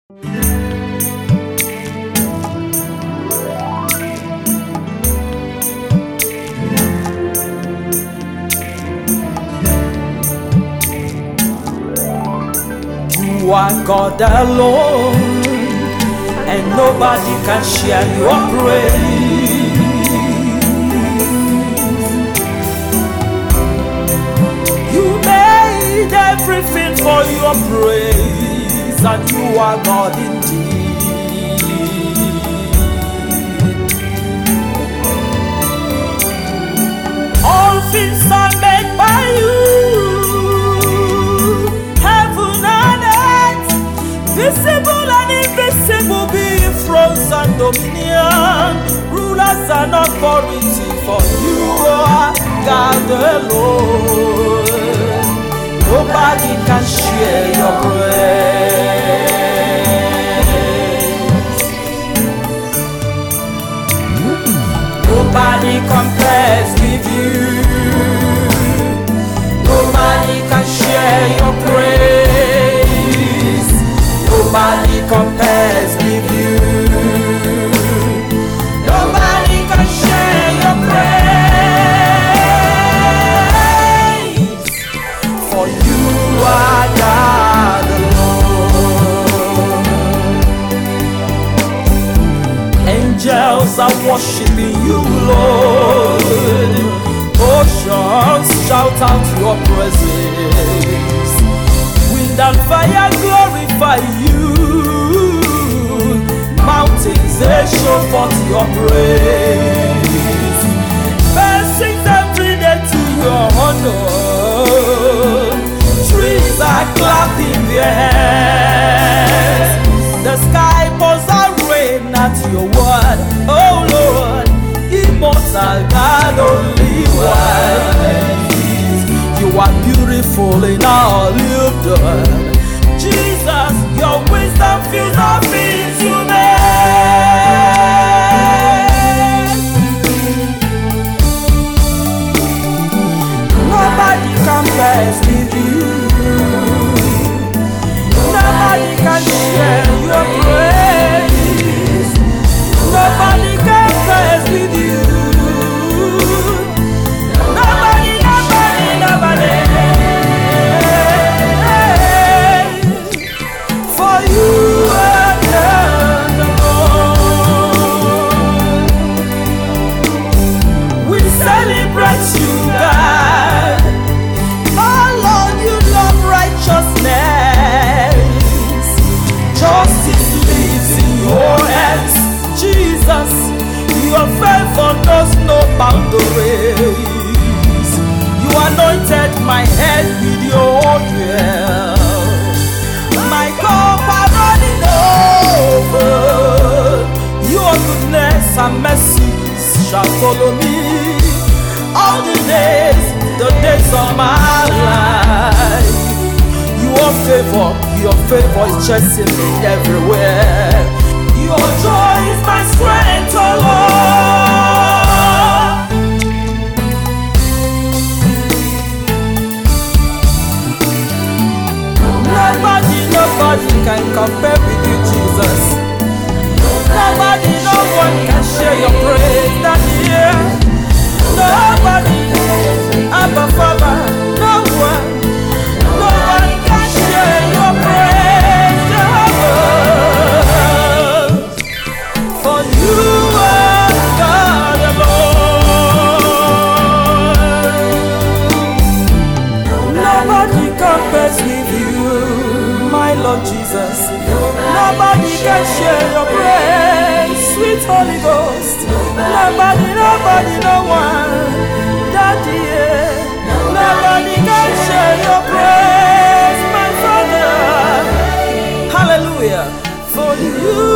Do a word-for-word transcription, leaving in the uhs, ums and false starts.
You are God alone, and nobody can share your praise. You made everything for your praise, and you are God indeed. All things are made by you, visible and invisible, being thrones and dominion, rulers and authority, for you are God alone. Nobody can share your praise. Nobody compares with you. Nobody can share your praise. Nobody compares with you. Nobody can share your praise, for you are God alone. Angels are worshiping you, Lord. Oceans shout out your praises. Wind and fire glorify you. Mountains, they show forth your praise. Blessings every day to your honor. Trees are clapping their hands. The sky pours out rain at your word. Oh Lord, immortal God, only wise. You are beautiful in all you've done. Jesus, your wisdom fills all things you made. Nobody compares with you. Nobody can share your praise. Nobody compares with you. Nobody, nobody, nobody. You are God alone. We celebrate you, God. Oh Lord, you love righteousness. Justice lives in your hands. Jesus, your favor knows no boundaries. You anointed my head with your oil. My cup is running over. Your goodness and mercies shall follow me all the days, the days of my life. Your favor, your favor is chasing me everywhere. Your joy is my strength, oh Lord. Nobody, nobody can compare with you, Jesus. Nobody, no one can share your praise that year. Nobody, Abba Father, no one, no one can share your praise, Jehovah. For you are God alone. Nobody compares with you, my Lord Jesus. Nobody can share your praise, sweet Holy Ghost. Nobody, nobody, no one, Daddy, yeah. Nobody can share your praise, my Father. Hallelujah. For you